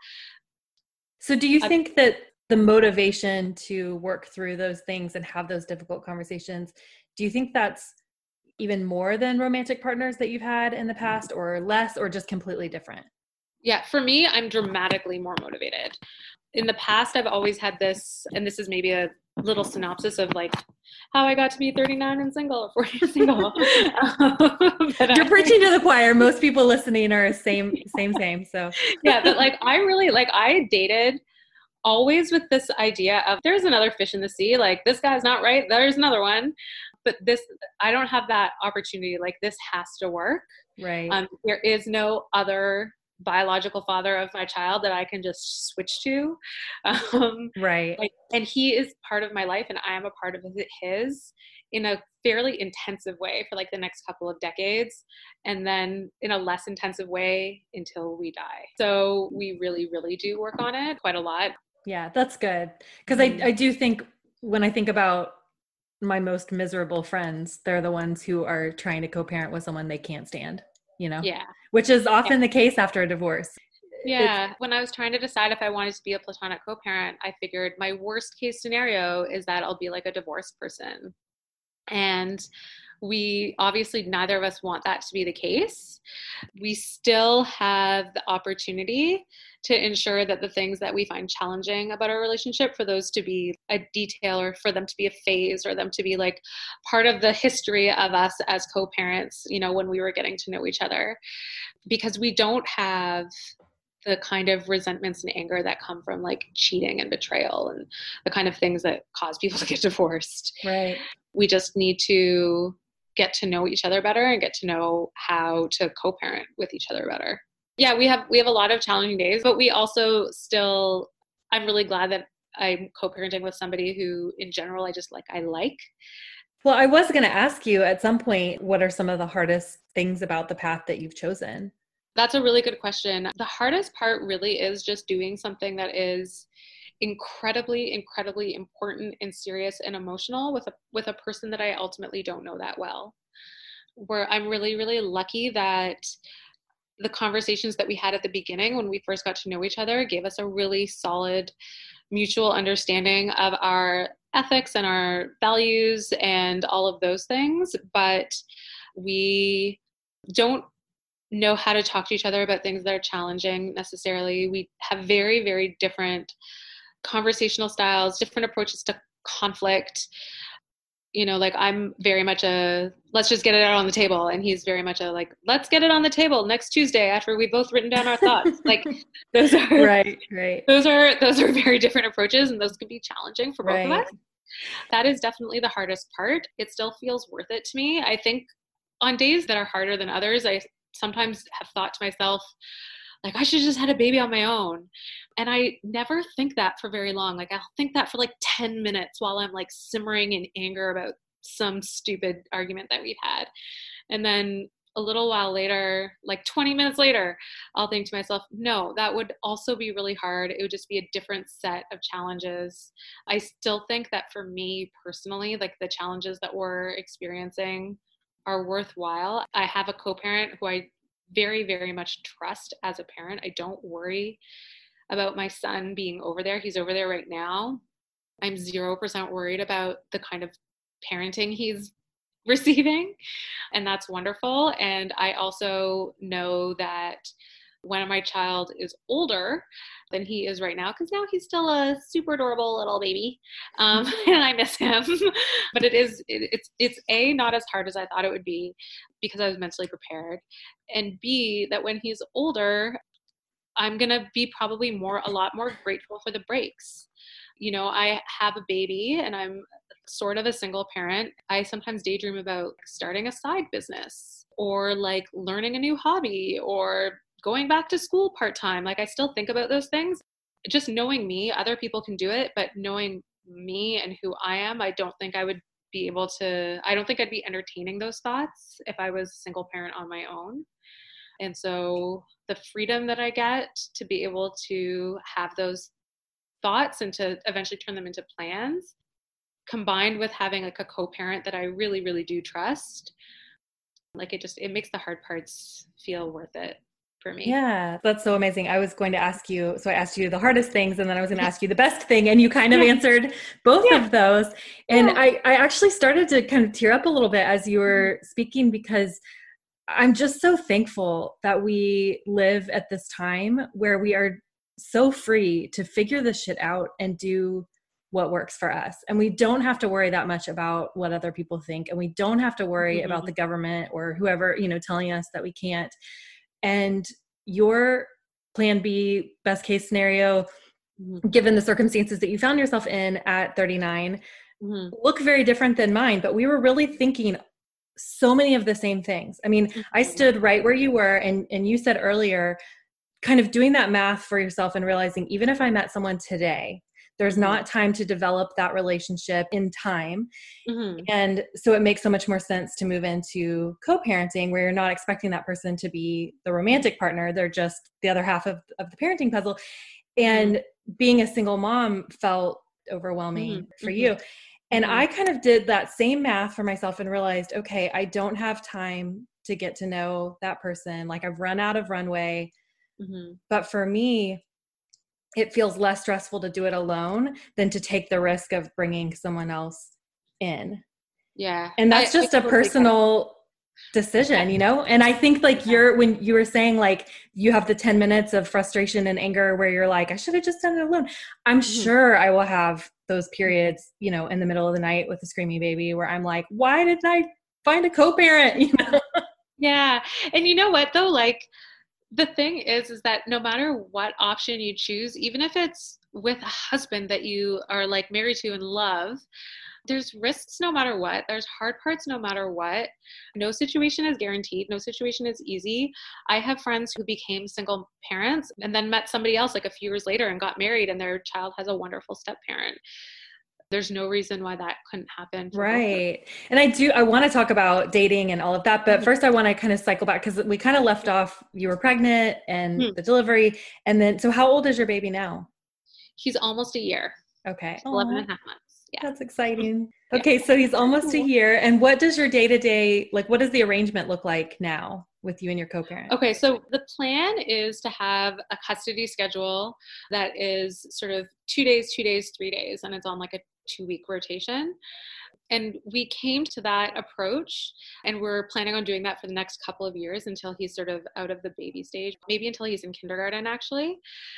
So do you think that the motivation to work through those things and have those difficult conversations, do you think that's even more than romantic partners that you've had in the past, or less, or just completely different? Yeah, for me, I'm dramatically more motivated. In the past, I've always had this, and this is maybe a little synopsis of like how I got to be thirty-nine and single or forty and single. You're I, preaching to the choir. Most people listening are same, same, same. So yeah, but like I really, like I dated always with this idea of there's another fish in the sea. Like this guy's not right. There's another one. But this, I don't have that opportunity. Like this has to work. Right. Um, there is no other biological father of my child that I can just switch to. Um, right. Like, and he is part of my life, and I am a part of his in a fairly intensive way for like the next couple of decades, and then in a less intensive way until we die. So we really, really do work on it quite a lot. Yeah, that's good. Because mm-hmm. I, I do think when I think about my most miserable friends, they're the ones who are trying to co-parent with someone they can't stand, you know? Yeah. Which is often yeah. the case after a divorce. Yeah. It's, when I was trying to decide if I wanted to be a platonic co-parent, I figured my worst case scenario is that I'll be like a divorced person. And we obviously, neither of us want that to be the case. We still have the opportunity to ensure that the things that we find challenging about our relationship, for those to be a detail, or for them to be a phase, or them to be like part of the history of us as co-parents, you know, when we were getting to know each other, because we don't have the kind of resentments and anger that come from like cheating and betrayal and the kind of things that cause people to get divorced. Right. We just need to get to know each other better and get to know how to co-parent with each other better. Yeah, we have we have a lot of challenging days, but we also still, I'm really glad that I'm co-parenting with somebody who in general I just like I like. Well, I was going to ask you at some point, what are some of the hardest things about the path that you've chosen? That's a really good question. The hardest part really is just doing something that is incredibly, incredibly important and serious and emotional with a with a person that I ultimately don't know that well. Where I'm really, really lucky that the conversations that we had at the beginning when we first got to know each other gave us a really solid mutual understanding of our ethics and our values and all of those things. But we don't know how to talk to each other about things that are challenging necessarily. We have very, very different conversational styles, different approaches to conflict. You know, like I'm very much a, let's just get it out on the table. And he's very much a like, let's get it on the table next Tuesday after we've both written down our thoughts. Like those are, right, right. Those are, those are very different approaches, and those can be challenging for both right. of us. That is definitely the hardest part. It still feels worth it to me. I think on days that are harder than others, I sometimes have thought to myself, like, I should have just had a baby on my own. And I never think that for very long. Like, I'll think that for like ten minutes while I'm like simmering in anger about some stupid argument that we've had. And then a little while later, like twenty minutes later, I'll think to myself, no, that would also be really hard. It would just be a different set of challenges. I still think that for me personally, like the challenges that we're experiencing are worthwhile. I have a co-parent who I very, very much trust as a parent. I don't worry about my son being over there. He's over there right now. I'm zero percent worried about the kind of parenting he's receiving, and that's wonderful. And I also know that when my child is older than he is right now, because now he's still a super adorable little baby, um, and I miss him. But it is it, it's it's A, not as hard as I thought it would be because I was mentally prepared, and B, that when he's older, I'm gonna be probably more a lot more grateful for the breaks. You know, I have a baby and I'm sort of a single parent. I sometimes daydream about starting a side business or like learning a new hobby or going back to school part-time. Like I still think about those things. Just knowing me, other people can do it, but knowing me and who I am, I don't think I would be able to, I don't think I'd be entertaining those thoughts if I was a single parent on my own. And so the freedom that I get to be able to have those thoughts and to eventually turn them into plans, combined with having like a co-parent that I really, really do trust, like it just, it makes the hard parts feel worth it for me. Yeah, that's so amazing. I was going to ask you, so I asked you the hardest things and then I was going to ask you the best thing, and you kind of yeah. answered both yeah. of those. And yeah. I, I actually started to kind of tear up a little bit as you were mm-hmm. speaking, because I'm just so thankful that we live at this time where we are so free to figure this shit out and do what works for us. And we don't have to worry that much about what other people think. And we don't have to worry mm-hmm. about the government or whoever, you know, telling us that we can't. And your plan B, best case scenario, mm-hmm. given the circumstances that you found yourself in at thirty-nine, mm-hmm. look very different than mine, but we were really thinking so many of the same things. I mean, mm-hmm. I stood right where you were, and, and you said earlier, kind of doing that math for yourself and realizing, even if I met someone today, there's mm-hmm. not time to develop that relationship in time. Mm-hmm. And so it makes so much more sense to move into co-parenting, where you're not expecting that person to be the romantic partner. They're just the other half of, of the parenting puzzle. And mm-hmm. being a single mom felt overwhelming mm-hmm. for mm-hmm. you. And mm-hmm. I kind of did that same math for myself and realized, okay, I don't have time to get to know that person. Like I've run out of runway. Mm-hmm. But for me, it feels less stressful to do it alone than to take the risk of bringing someone else in. Yeah. And that's I, just I a totally personal decision, you know? And I think like you're, when you were saying like you have the ten minutes of frustration and anger where you're like, I should have just done it alone. I'm mm-hmm. sure I will have those periods, you know, in the middle of the night with a screaming baby where I'm like, why didn't I find a co-parent? You know? Yeah. And you know what though? Like, the thing is, is that no matter what option you choose, even if it's with a husband that you are like married to and love, there's risks no matter what. There's hard parts no matter what. No situation is guaranteed. No situation is easy. I have friends who became single parents and then met somebody else like a few years later and got married, and their child has a wonderful step parent. There's no reason why that couldn't happen. Right. And I do, I want to talk about dating and all of that, but mm-hmm. first I want to kind of cycle back because we kind of left off, you were pregnant and mm-hmm. the delivery. And then, so how old is your baby now? He's almost a year. Okay. eleven and a half months. Yeah. That's exciting. Okay. So he's almost a year. And what does your day-to-day, like, what does the arrangement look like now with you and your co-parent? Okay. So the plan is to have a custody schedule that is sort of two days, two days, three days. And it's on like a two week rotation. And we came to that approach and we're planning on doing that for the next couple of years until he's sort of out of the baby stage, maybe until he's in kindergarten actually,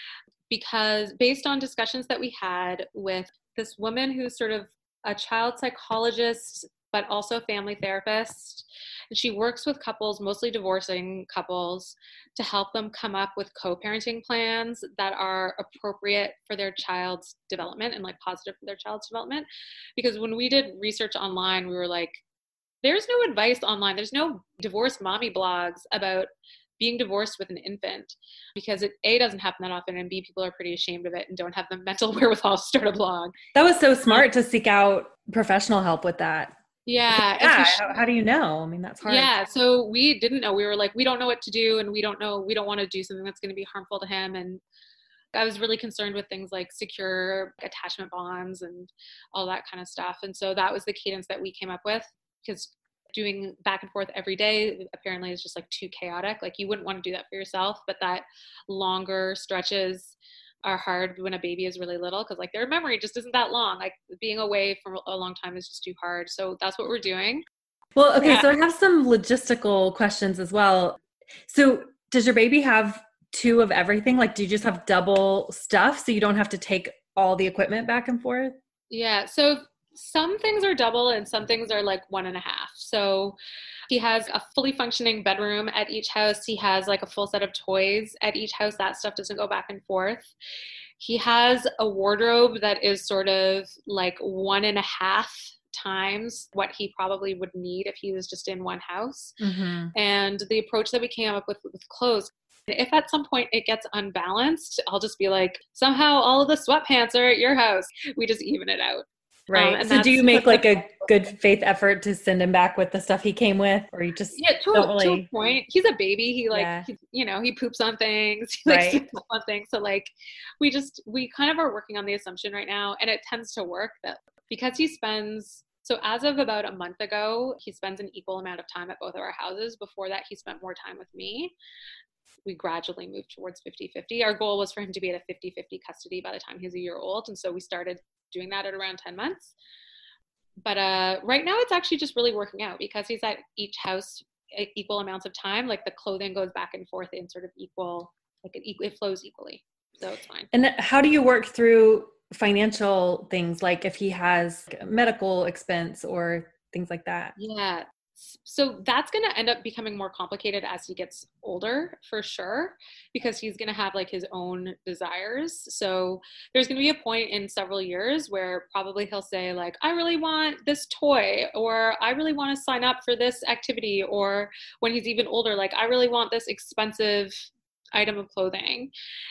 because based on discussions that we had with this woman who's sort of a child psychologist, but also family therapist. And she works with couples, mostly divorcing couples, to help them come up with co-parenting plans that are appropriate for their child's development and like positive for their child's development. Because when we did research online, we were like, there's no advice online. There's no divorced mommy blogs about being divorced with an infant, because it A, doesn't happen that often, and B, people are pretty ashamed of it and don't have the mental wherewithal to start a blog. That was so smart to seek out professional help with that. Yeah. Yeah. How, how do you know? I mean, that's hard. Yeah. So we didn't know. We were like, we don't know what to do, and we don't know, we don't want to do something that's going to be harmful to him. And I was really concerned with things like secure attachment bonds and all that kind of stuff. And so that was the cadence that we came up with, because doing back and forth every day apparently is just like too chaotic. Like you wouldn't want to do that for yourself, but that longer stretches are hard when a baby is really little because like their memory just isn't that long. Like being away for a long time is just too hard. So that's what we're doing. Well, okay. Yeah. So I have some logistical questions as well. So does your baby have two of everything? Like, do you just have double stuff so you don't have to take all the equipment back and forth? Yeah. So some things are double and some things are like one and a half. So he has a fully functioning bedroom at each house. He has like a full set of toys at each house. That stuff doesn't go back and forth. He has a wardrobe that is sort of like one and a half times what he probably would need if he was just in one house. Mm-hmm. And the approach that we came up with with clothes, if at some point it gets unbalanced, I'll just be like, somehow all of the sweatpants are at your house. We just even it out. Right. Um, so do you make like a good faith effort to send him back with the stuff he came with, or you just yeah, to, don't really... to a point. He's a baby. He like, yeah. he, you know, he poops on things. He likes right. to poop on things. So like, we just, we kind of are working on the assumption right now, and it tends to work that because he spends, so as of about a month ago, he spends an equal amount of time at both of our houses. Before that, he spent more time with me. We gradually moved towards fifty-fifty. Our goal was for him to be at a fifty-fifty custody by the time he was a year old. And so we started doing that at around ten months. But uh, right now it's actually just really working out because he's at each house equal amounts of time. Like the clothing goes back and forth in sort of equal, like it, it flows equally. So it's fine. And how do you work through financial things? Like if he has medical expense or things like that? Yeah. So that's going to end up becoming more complicated as he gets older for sure, because he's going to have like his own desires. So there's going to be a point in several years where probably he'll say like, I really want this toy, or I really want to sign up for this activity. Or when he's even older, like I really want this expensive item of clothing.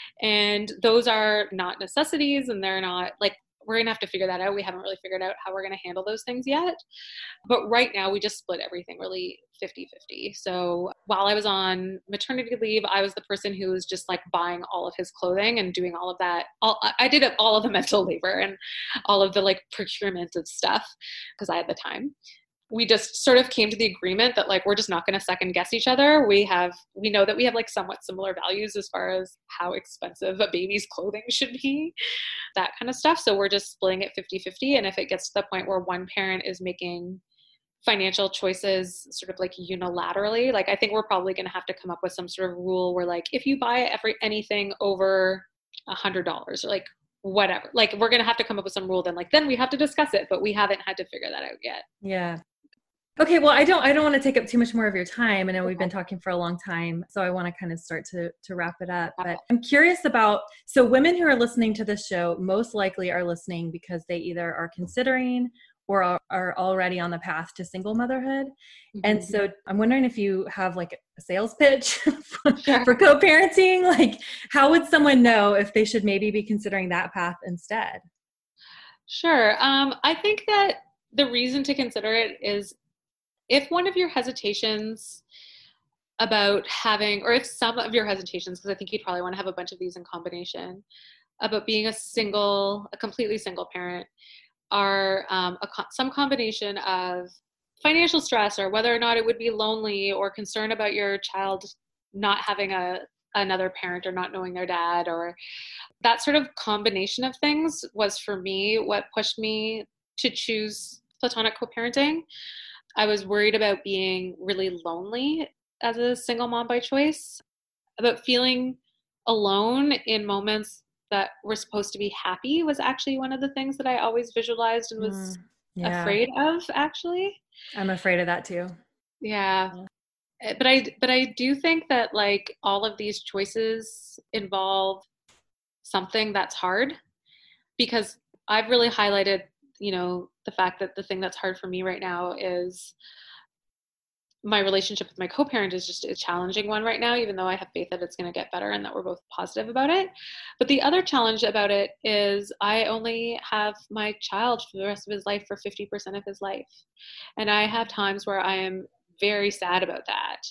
And those are not necessities, and they're not like, we're going to have to figure that out. We haven't really figured out how we're going to handle those things yet. But right now we just split everything really fifty-fifty. So while I was on maternity leave, I was the person who was just like buying all of his clothing and doing all of that. All, I did all of the mental labor and all of the like procurement of stuff because I had the time. We just sort of came to the agreement that like, we're just not going to second guess each other. We have, we know that we have like somewhat similar values as far as how expensive a baby's clothing should be, that kind of stuff. So we're just splitting it fifty-fifty. And if it gets to the point where one parent is making financial choices sort of like unilaterally, like I think we're probably going to have to come up with some sort of rule where like, if you buy every, anything over a hundred dollars or like whatever, like we're going to have to come up with some rule then like, then we have to discuss it, but we haven't had to figure that out yet. Yeah. Okay, well, I don't I don't want to take up too much more of your time. I know we've been talking for a long time, so I want to kind of start to to wrap it up. But I'm curious about, so women who are listening to this show most likely are listening because they either are considering or are, are already on the path to single motherhood. Mm-hmm. And so I'm wondering if you have like a sales pitch for, sure. for co-parenting. Like, how would someone know if they should maybe be considering that path instead? Sure. Um, I think that the reason to consider it is if one of your hesitations about having, or if some of your hesitations, because I think you'd probably want to have a bunch of these in combination, about being a single, a completely single parent, are um, a, some combination of financial stress, or whether or not it would be lonely, or concern about your child not having a another parent or not knowing their dad, or that sort of combination of things was for me what pushed me to choose platonic co-parenting. I was worried about being really lonely as a single mom by choice, about feeling alone in moments that were supposed to be happy was actually one of the things that I always visualized and was mm, yeah. afraid of, actually. I'm afraid of that too. Yeah. yeah. But I, but I do think that like all of these choices involve something that's hard, because I've really highlighted, you know, the fact that the thing that's hard for me right now is my relationship with my co-parent is just a challenging one right now, even though I have faith that it's going to get better and that we're both positive about it. But the other challenge about it is I only have my child for the rest of his life for fifty percent of his life. And I have times where I am very sad about that.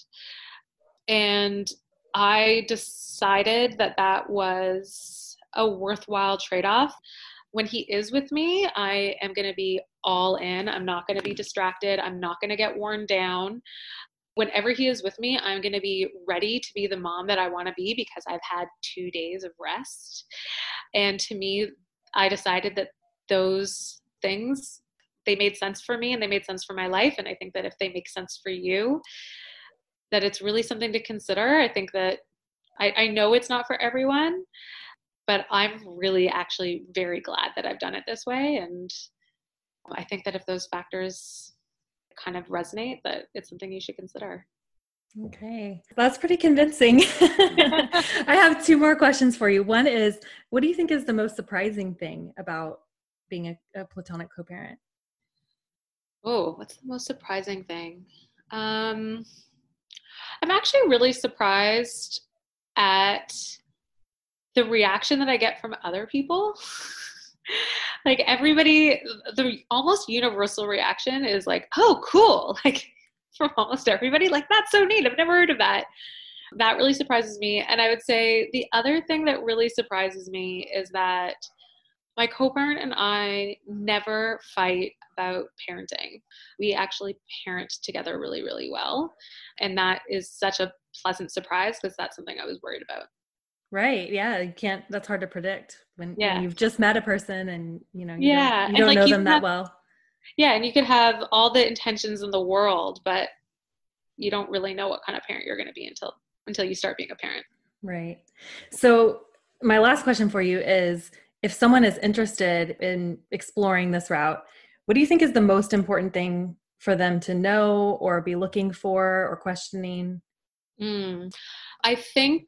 And I decided that that was a worthwhile trade-off. When he is with me, I am going to be all in. I'm not going to be distracted. I'm not going to get worn down. Whenever he is with me, I'm going to be ready to be the mom that I want to be because I've had two days of rest. And to me, I decided that those things, they made sense for me and they made sense for my life. And I think that if they make sense for you, that it's really something to consider. I think that I, I know it's not for everyone, but I'm really actually very glad that I've done it this way. And I think that if those factors kind of resonate, that it's something you should consider. Okay. That's pretty convincing. I have two more questions for you. One is, what do you think is the most surprising thing about being a, a platonic co-parent? Oh, what's the most surprising thing? Um, I'm actually really surprised at the reaction that I get from other people. Like everybody, the almost universal reaction is like, oh, cool. Like from almost everybody, like, that's so neat. I've never heard of that. That really surprises me. And I would say the other thing that really surprises me is that my co-parent and I never fight about parenting. We actually parent together really, really well. And that is such a pleasant surprise because that's something I was worried about. Right. Yeah. You can't, that's hard to predict when, yeah. when you've just met a person and, you know, you yeah. don't, you don't like know you them that have, well. Yeah. And you could have all the intentions in the world, but you don't really know what kind of parent you're going to be until, until you start being a parent. Right. So my last question for you is, if someone is interested in exploring this route, what do you think is the most important thing for them to know or be looking for or questioning? Mm. I think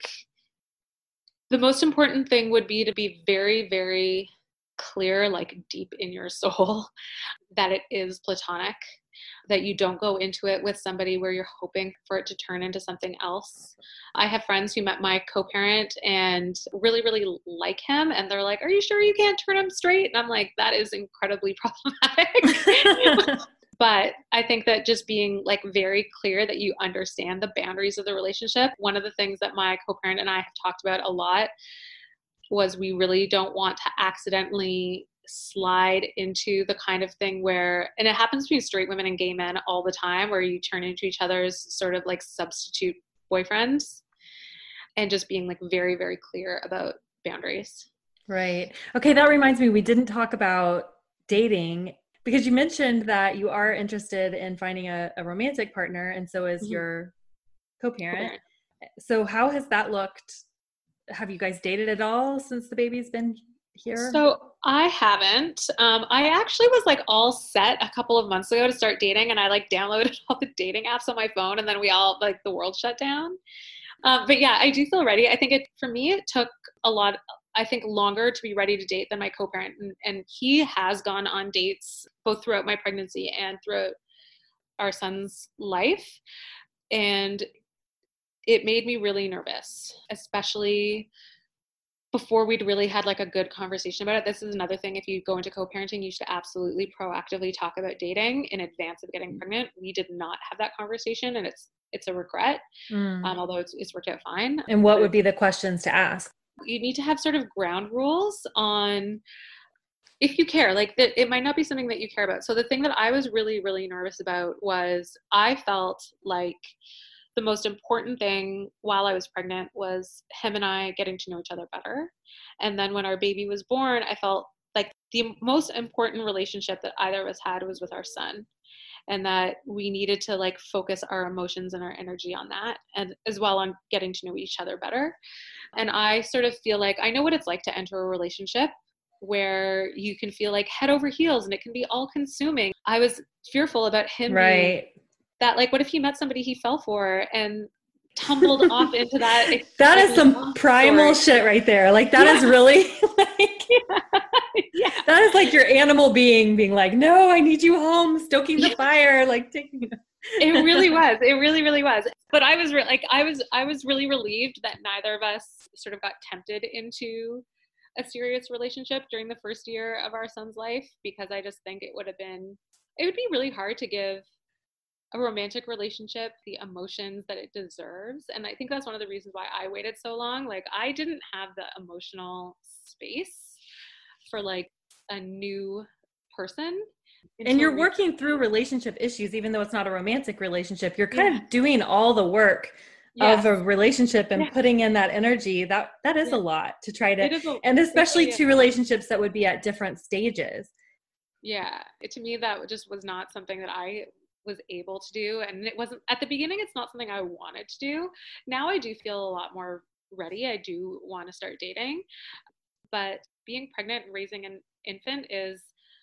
the most important thing would be to be very, very clear, like deep in your soul, that it is platonic, that you don't go into it with somebody where you're hoping for it to turn into something else. I have friends who met my co-parent and really, really like him. And they're like, are you sure you can't turn him straight? And I'm like, that is incredibly problematic. But I think that just being like very clear that you understand the boundaries of the relationship. One of the things that my co-parent and I have talked about a lot was we really don't want to accidentally slide into the kind of thing where, and it happens between straight women and gay men all the time, where you turn into each other's sort of like substitute boyfriends, and just being like very, very clear about boundaries. Right. Okay. That reminds me, we didn't talk about dating, because you mentioned that you are interested in finding a, a romantic partner, and so is mm-hmm. your co-parent. co-parent. So how has that looked? Have you guys dated at all since the baby's been here? So I haven't. Um, I actually was like all set a couple of months ago to start dating, and I like downloaded all the dating apps on my phone, and then we all like the world shut down. Um, but yeah, I do feel ready. I think it, for me, it took a lot, I think longer to be ready to date than my co-parent. And, and he has gone on dates both throughout my pregnancy and throughout our son's life. And it made me really nervous, especially before we'd really had like a good conversation about it. This is another thing. If you go into co-parenting, you should absolutely proactively talk about dating in advance of getting pregnant. We did not have that conversation, and it's it's a regret, mm. um, although it's, it's worked out fine. And what would be the questions to ask? You need to have sort of ground rules on if you care, like that it might not be something that you care about. So the thing that I was really, really nervous about was I felt like the most important thing while I was pregnant was him and I getting to know each other better. And then when our baby was born, I felt like the most important relationship that either of us had was with our son, and that we needed to like focus our emotions and our energy on that, and as well on getting to know each other better. And I sort of feel like I know what it's like to enter a relationship where you can feel like head over heels and it can be all consuming. I was fearful about him right. being that, like, what if he met somebody he fell for and tumbled off into that? That is some primal story. Shit right there. Like that yeah. is really like, yeah. Yeah. That is like your animal being being like, no, I need you home, stoking the fire, like taking it really was. It really, really was. But I was re- like, I was, I was really relieved that neither of us sort of got tempted into a serious relationship during the first year of our son's life, because I just think it would have been, it would be really hard to give a romantic relationship the emotions that it deserves. And I think that's one of the reasons why I waited so long. Like I didn't have the emotional space for like a new person And you're working through relationship issues, even though it's not a romantic relationship. You're kind yeah. of doing all the work yes. of a relationship and yeah. putting in that energy. That that is yeah. a lot to try to, a, and especially to relationships that would be at different stages. Yeah, it, to me, that just was not something that I was able to do. And it wasn't, at the beginning, it's not something I wanted to do. Now I do feel a lot more ready. I do want to start dating. But being pregnant and raising an infant is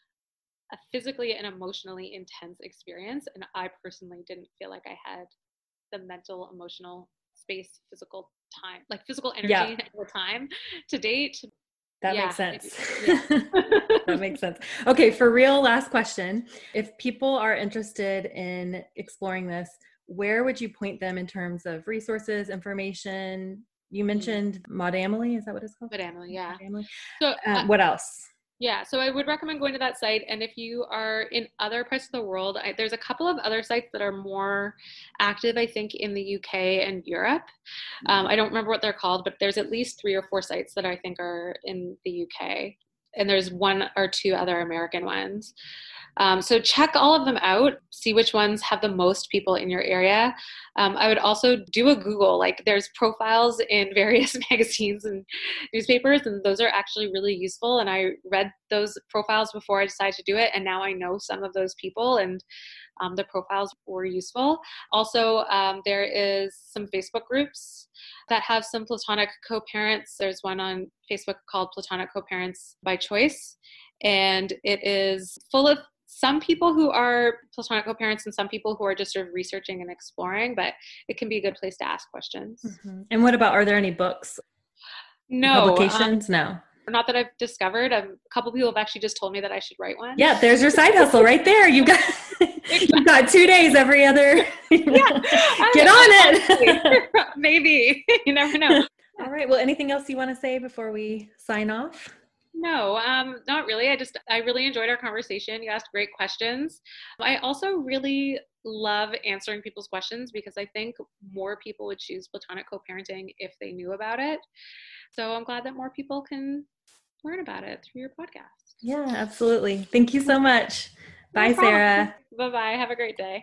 a physically and emotionally intense experience. And I personally didn't feel like I had the mental, emotional space, physical time, like physical energy yeah. and time to date. That yeah. makes sense. Yeah. That makes sense. Okay, for real, last question. If people are interested in exploring this, where would you point them in terms of resources, information? You mentioned Maud Amelie, is that what it's called? Maud Amelie, yeah. Maud Amelie. So, uh, uh, what else? Yeah, so I would recommend going to that site. And if you are in other parts of the world, I, there's a couple of other sites that are more active, I think, in the U K and Europe. Um, I don't remember what they're called, but there's at least three or four sites that I think are in the U K. And there's one or two other American ones. Um, so check all of them out, see which ones have the most people in your area. Um, I would also do a Google, like there's profiles in various magazines and newspapers, and those are actually really useful. And I read those profiles before I decided to do it. And now I know some of those people, and um, the profiles were useful. Also, um, there is some Facebook groups that have some platonic co-parents. There's one on Facebook called Platonic Co-Parents by Choice. And it is full of some people who are platonic co-parents and some people who are just sort of researching and exploring, but it can be a good place to ask questions. Mm-hmm. And what about, are there any books? No. Publications? Um, no. Not that I've discovered. Um, a couple people have actually just told me that I should write one. Yeah, there's your side hustle right there. You've got, you've got two days every other. Yeah. Get on it. Maybe. You never know. All right. Well, anything else you want to say before we sign off? No, um, not really. I just, I really enjoyed our conversation. You asked great questions. I also really love answering people's questions because I think more people would choose platonic co-parenting if they knew about it. So I'm glad that more people can learn about it through your podcast. Yeah, absolutely. Thank you so much. Bye, no Sarah. Bye-bye. Have a great day.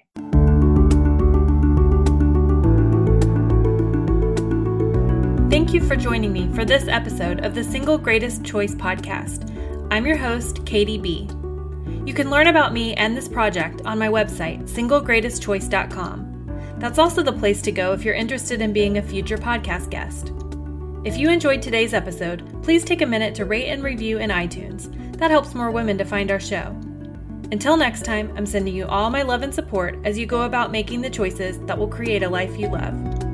Thank you for joining me for this episode of the Single Greatest Choice podcast. I'm your host, Katie B. You can learn about me and this project on my website, single greatest choice dot com. That's also the place to go if you're interested in being a future podcast guest. If you enjoyed today's episode, please take a minute to rate and review in iTunes. That helps more women to find our show. Until next time, I'm sending you all my love and support as you go about making the choices that will create a life you love.